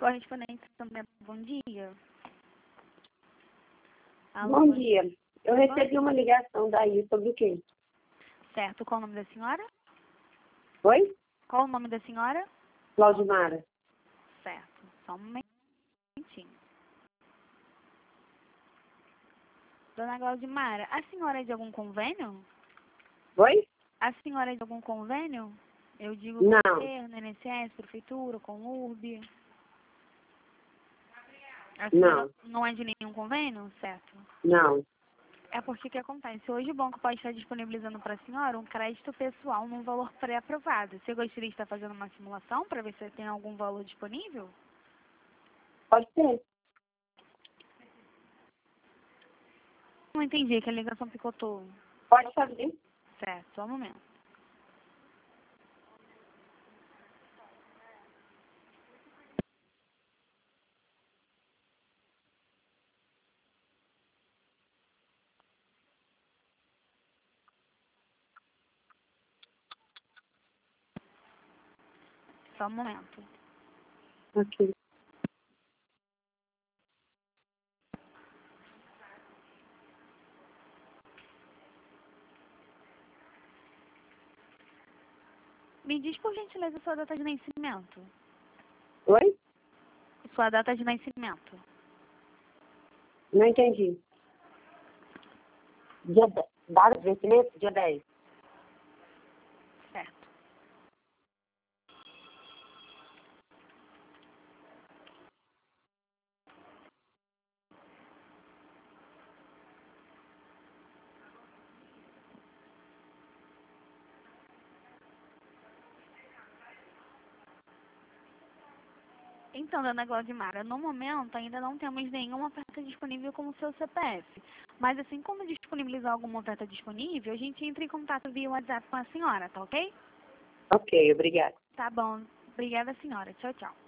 Correspondente também, bom dia. Alô, Bom dia. Eu recebi uma ligação daí sobre o quê? certo, qual o nome da senhora? Oi? Qual o nome da senhora? Claudimara. Certo, só um momentinho. Dona Glaudimara, a senhora é de algum convênio? Oi? A senhora é de algum convênio? Eu digo Não. governo, INSS, prefeitura, com URB. A Não. senhora não é de nenhum convênio? Certo. Não. É porque o que acontece? Hoje o banco pode estar disponibilizando para a senhora um crédito pessoal num valor pré-aprovado. Você gostaria de estar fazendo uma simulação para ver se tem algum valor disponível? Pode ser. Não entendi, que a ligação picotou. Pode fazer. Certo, só um momento. Só um momento. Ok. Me diz por gentileza sua data de nascimento. Oi? Sua data de nascimento. Não entendi. Data de vencimento? Dia 10. Certo. Então, dona Glaudimara, no momento ainda não temos nenhuma oferta disponível com o seu CPF. Mas assim como disponibilizar alguma oferta disponível, a gente entra em contato via WhatsApp com a senhora, tá ok? Ok, obrigada. Tá bom. Obrigada, senhora. Tchau, tchau.